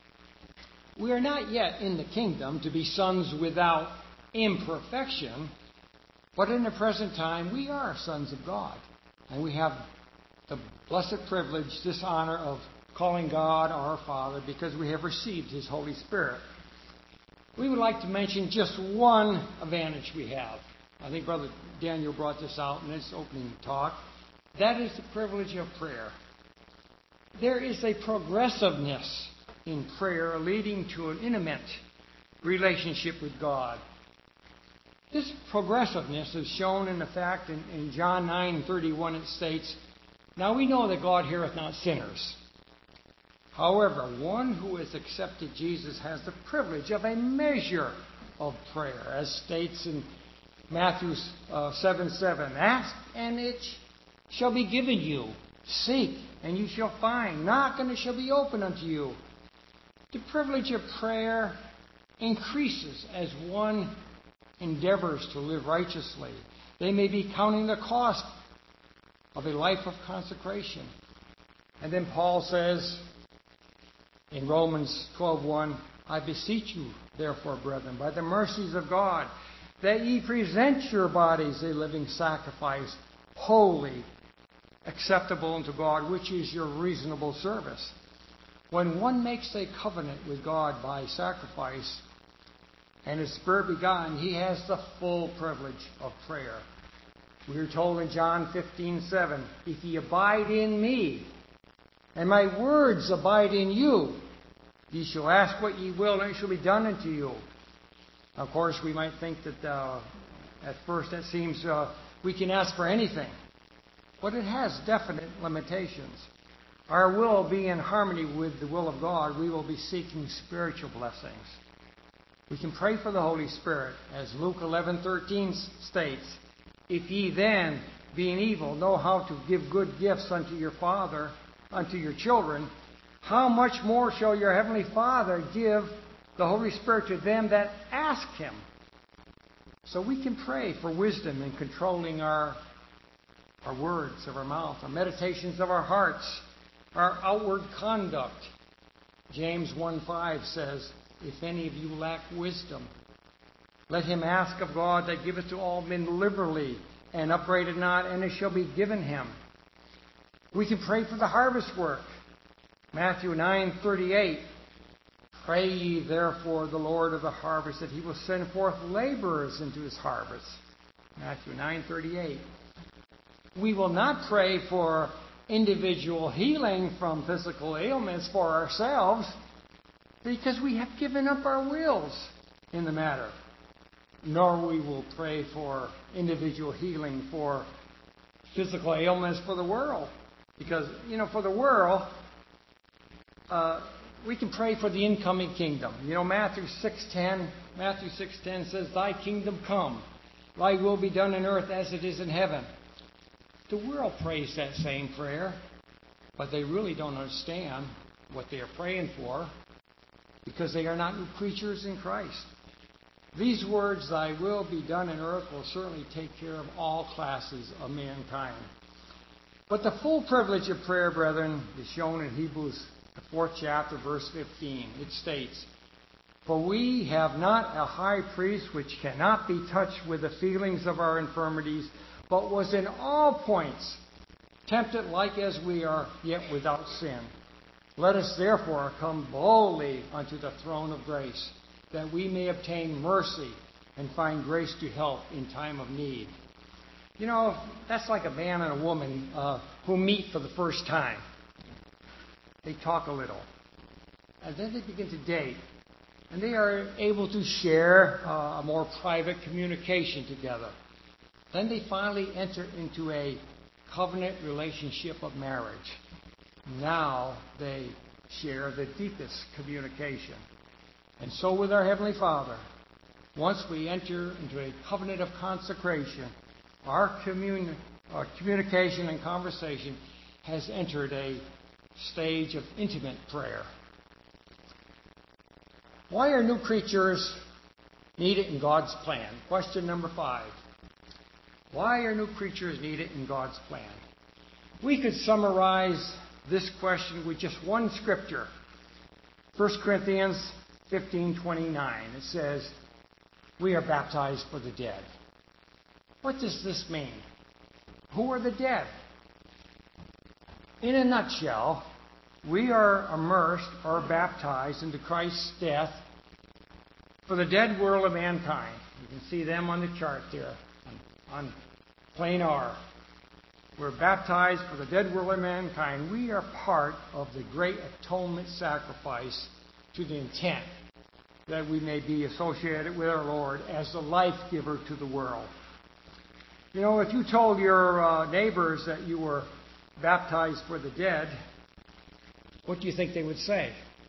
[SPEAKER 3] We are not yet in the kingdom to be sons without imperfection, but in the present time, we are sons of God. And we have the blessed privilege, this honor of calling God our Father because we have received His Holy Spirit. We would like to mention just one advantage we have. I think Brother Daniel brought this out in his opening talk. That is the privilege of prayer. There is a progressiveness in prayer leading to an intimate relationship with God. This progressiveness is shown in the fact in, in John nine thirty-one it states, now we know that God heareth not sinners. However, one who has accepted Jesus has the privilege of a measure of prayer, as states in Matthew uh, seven seven. Ask, and it shall be given you. Seek, and you shall find. Knock, and it shall be opened unto you. The privilege of prayer increases as one endeavors to live righteously. They may be counting the cost of a life of consecration. And then Paul says in Romans twelve one, I beseech you, therefore, brethren, by the mercies of God, that ye present your bodies a living sacrifice, holy, acceptable unto God, which is your reasonable service. When one makes a covenant with God by sacrifice, and is spirit begotten, he has the full privilege of prayer. We are told in John fifteen seven, if ye abide in me, and my words abide in you, ye shall ask what ye will, and it shall be done unto you. Of course, we might think that uh, at first it seems uh, we can ask for anything, but it has definite limitations. Our will be in harmony with the will of God. We will be seeking spiritual blessings. We can pray for the Holy Spirit, as Luke eleven thirteen states, if ye then, being evil, know how to give good gifts unto your Father, unto your children, how much more shall your Heavenly Father give the Holy Spirit to them that ask Him? So we can pray for wisdom in controlling our, our words of our mouth, our meditations of our hearts, our outward conduct. James one five says, if any of you lack wisdom, let him ask of God that giveth to all men liberally, and upbraideth not, and it shall be given him. We can pray for the harvest work. Matthew nine thirty-eight. Pray ye therefore the Lord of the harvest that he will send forth laborers into his harvest. Matthew nine thirty-eight. We will not pray for individual healing from physical ailments for ourselves because we have given up our wills in the matter. Nor we will pray for individual healing for physical ailments for the world. Because, you know, for the world, uh, we can pray for the incoming kingdom. You know, Matthew six ten, Matthew six ten says, thy kingdom come, thy will be done in earth as it is in heaven. The world prays that same prayer, but they really don't understand what they are praying for because they are not new creatures in Christ. These words, thy will be done in earth, will certainly take care of all classes of mankind. But the full privilege of prayer, brethren, is shown in Hebrews, the fourth chapter, verse fifteen. It states, for we have not a high priest which cannot be touched with the feelings of our infirmities, but was in all points tempted like as we are, yet without sin. Let us therefore come boldly unto the throne of grace, that we may obtain mercy and find grace to help in time of need. You know, that's like a man and a woman uh, who meet for the first time. They talk a little, and then they begin to date, and they are able to share uh, a more private communication together. Then they finally enter into a covenant relationship of marriage. Now they share the deepest communication. And so with our Heavenly Father, once we enter into a covenant of consecration, our, commun- our communication and conversation has entered a stage of intimate prayer. Why are new creatures needed in God's plan? Question number five. Why are new creatures needed in God's plan? We could summarize this question with just one scripture. First Corinthians fifteen twenty-nine. It says, we are baptized for the dead. What does this mean? Who are the dead? In a nutshell, we are immersed or baptized into Christ's death for the dead world of mankind. You can see them on the chart there, on, on plane R. We're baptized for the dead world of mankind. We are part of the great atonement sacrifice to the intent that we may be associated with our Lord as the life giver to the world. You know, if you told your uh, neighbors that you were baptized for the dead, what do you think they would say?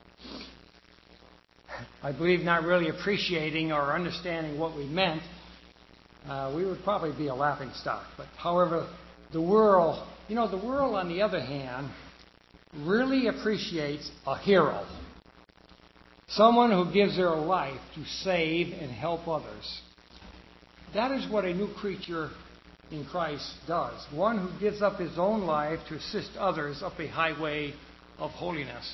[SPEAKER 3] I believe not really appreciating or understanding what we meant, uh, we would probably be a laughing stock. But however, the world, you know, the world on the other hand, really appreciates a hero. Someone who gives their life to save and help others. That is what a new creature in Christ does. One who gives up his own life to assist others up a highway of holiness.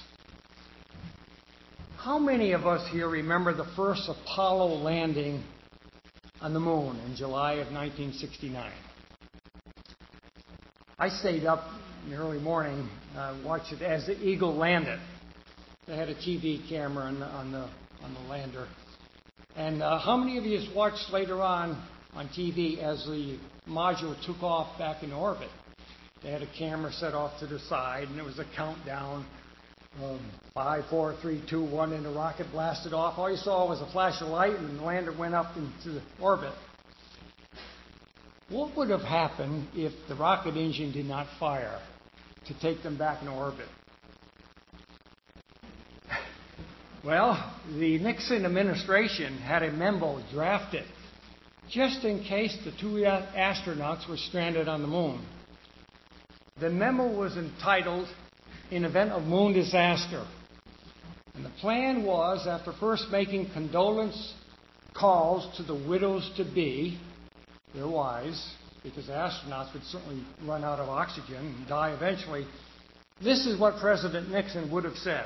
[SPEAKER 3] How many of us here remember the first Apollo landing on the moon in July of nineteen sixty-nine? I stayed up in the early morning, uh, watched it as the Eagle landed. They had a T V camera on the on the, on the lander. And uh, how many of you watched later on on T V as the module took off back in orbit? They had a camera set off to the side, and there was a countdown. Um, five, four, three, two, one, and the rocket blasted off. All you saw was a flash of light, and the lander went up into the orbit. What would have happened if the rocket engine did not fire to take them back in orbit? Well, the Nixon administration had a memo drafted just in case the two astronauts were stranded on the moon. The memo was entitled, "In Event of Moon Disaster." And the plan was, after first making condolence calls to the widows-to-be, their wives, because astronauts would certainly run out of oxygen and die eventually, this is what President Nixon would have said.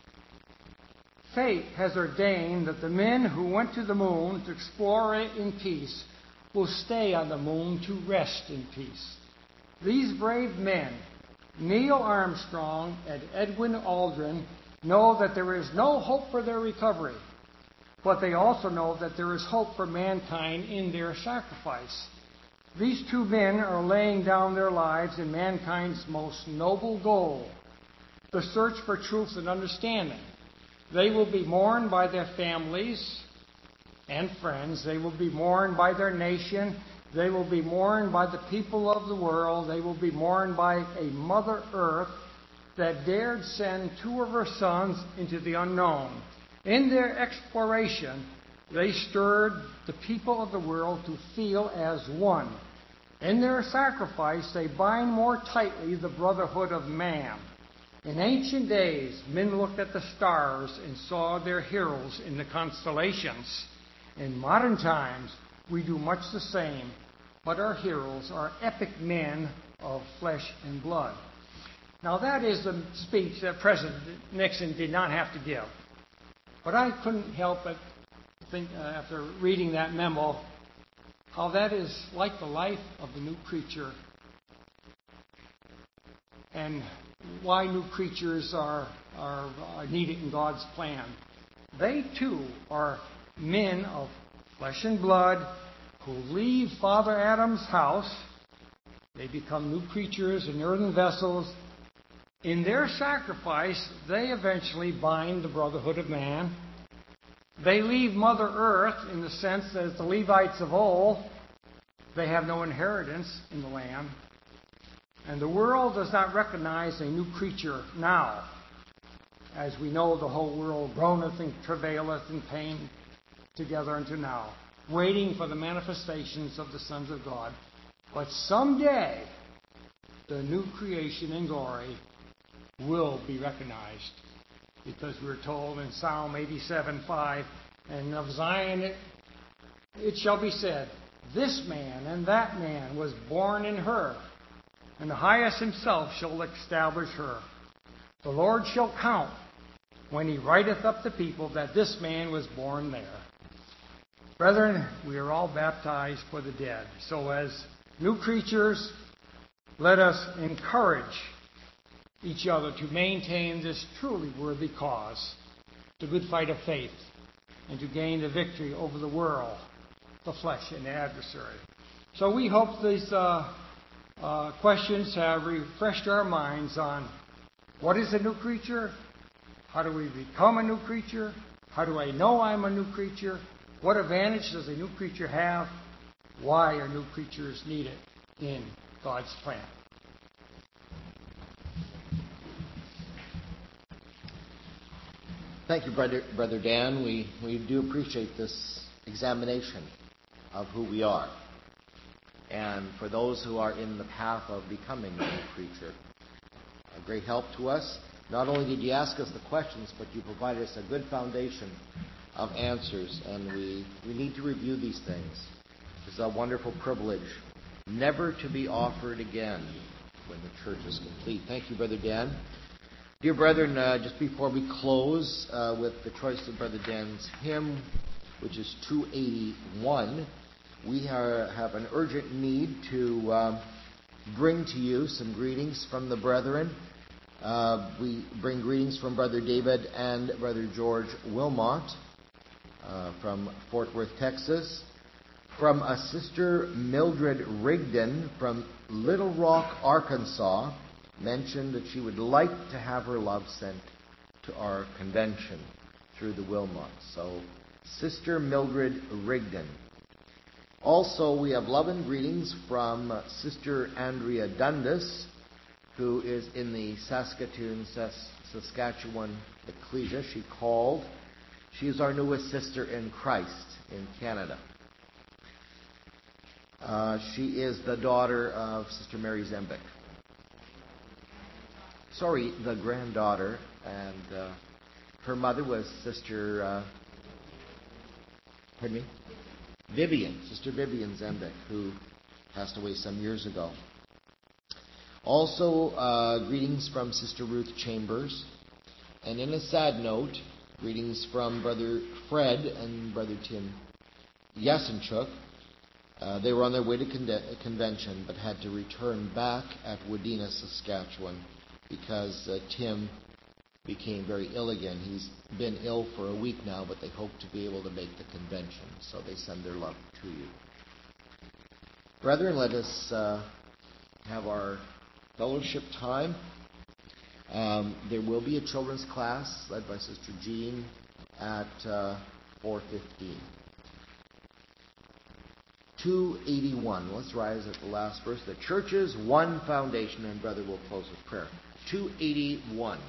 [SPEAKER 3] Fate has ordained that the men who went to the moon to explore it in peace will stay on the moon to rest in peace. These brave men, Neil Armstrong and Edwin Aldrin, know that there is no hope for their recovery, but they also know that there is hope for mankind in their sacrifice. These two men are laying down their lives in mankind's most noble goal, the search for truth and understanding. They will be mourned by their families and friends. They will be mourned by their nation. They will be mourned by the people of the world. They will be mourned by a Mother Earth that dared send two of her sons into the unknown. In their exploration, they stirred the people of the world to feel as one. In their sacrifice, they bind more tightly the brotherhood of man. In ancient days, men looked at the stars and saw their heroes in the constellations. In modern times, we do much the same, but our heroes are epic men of flesh and blood. Now, that is the speech that President Nixon did not have to give. But I couldn't help but think, uh, after reading that memo, how that is like the life of the new creature, and why new creatures are, are, are needed in God's plan. They, too, are men of flesh and blood who leave Father Adam's house. They become new creatures in earthen vessels. In their sacrifice, they eventually bind the brotherhood of man. They leave Mother Earth in the sense that, as the Levites of old, they have no inheritance in the land. And the world does not recognize a new creature now. As we know, the whole world groaneth and travaileth in pain together unto now, waiting for the manifestations of the sons of God. But someday, the new creation in glory will be recognized. Because we're told in Psalm eighty-seven five, and of Zion it, it shall be said, this man and that man was born in her, and the highest himself shall establish her. The Lord shall count when he writeth up the people that this man was born there. Brethren, we are all baptized for the dead. So as new creatures, let us encourage each other to maintain this truly worthy cause, the good fight of faith, and to gain the victory over the world, the flesh, and the adversary. So we hope these uh, uh, questions have refreshed our minds on what is a new creature, how do we become a new creature, how do I know I'm a new creature, what advantage does a new creature have, why are new creatures needed in God's plan.
[SPEAKER 1] Thank you, Brother, Brother Dan. We, we do appreciate this examination of who we are. And for those who are in the path of becoming a new creature, a great help to us. Not only did you ask us the questions, but you provided us a good foundation of answers. And we, we need to review these things. It's a wonderful privilege never to be offered again when the church is complete. Thank you, Brother Dan. Dear brethren, uh, just before we close uh, with the choice of Brother Dan's hymn, which is two eighty-one, we are, have an urgent need to uh, bring to you some greetings from the brethren. Uh, we bring greetings from Brother David and Brother George Wilmot uh, from Fort Worth, Texas. From a Sister Mildred Rigdon from Little Rock, Arkansas, mentioned that she would like to have her love sent to our convention through the Wilmots. So, Sister Mildred Rigdon. Also, we have love and greetings from Sister Andrea Dundas, who is in the Saskatoon, Saskatchewan Ecclesia. She called. She is our newest sister in Christ in Canada. Uh, she is the daughter of Sister Mary Zembick. Sorry, the granddaughter, and uh, her mother was Sister, uh, pardon me, Vivian, Sister Vivian Zembick, who passed away some years ago. Also, uh, greetings from Sister Ruth Chambers, and in a sad note, greetings from Brother Fred and Brother Tim Yasenchuk. Uh, they were on their way to con- convention, but had to return back at Wadena, Saskatchewan, because uh, Tim became very ill again. He's been ill for a week now, but they hope to be able to make the convention. So they send their love to you. Brethren, let us uh, have our fellowship time. Um, there will be a children's class led by Sister Jean at uh, four fifteen. two eighty-one. Let's rise at the last verse. The church's one foundation, and brother will close with prayer. two eighty-one.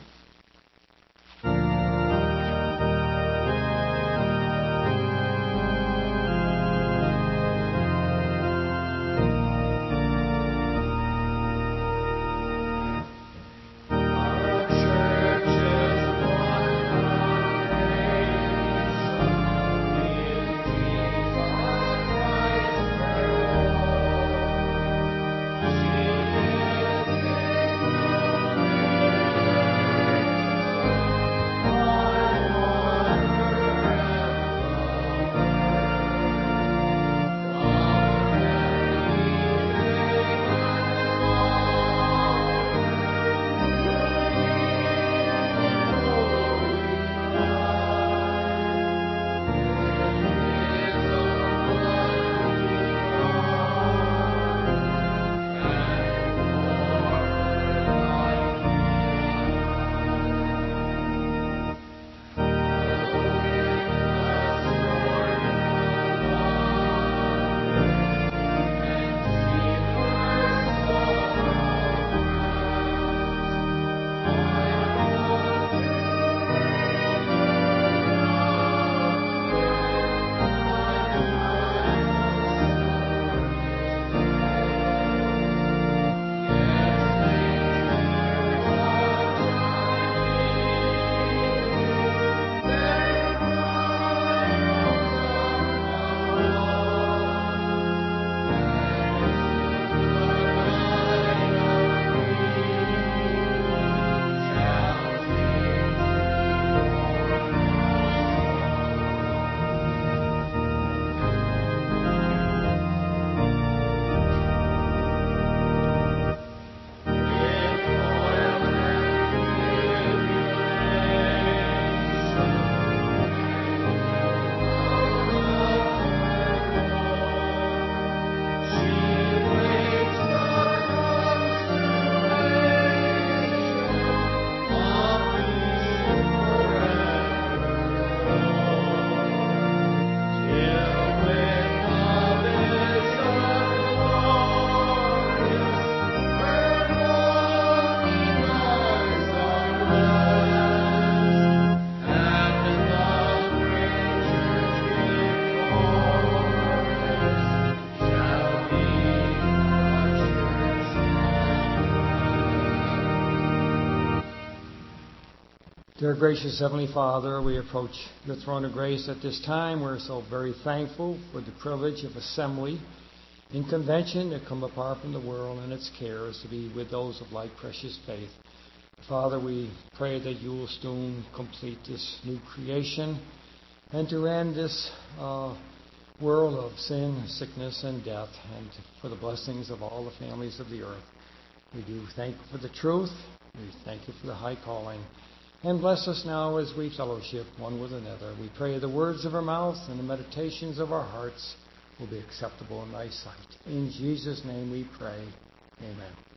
[SPEAKER 3] Dear gracious Heavenly Father, we approach the throne of grace at this time. We're so very thankful for the privilege of assembly in convention to come apart from the world and its cares to be with those of like precious faith. Father, we pray that you will soon complete this new creation and to end this uh, world of sin, sickness, and death, and for the blessings of all the families of the earth. We do thank you for the truth. We thank you for the high calling. And bless us now as we fellowship one with another. We pray the words of our mouth and the meditations of our hearts will be acceptable in thy sight. In Jesus' name we pray. Amen.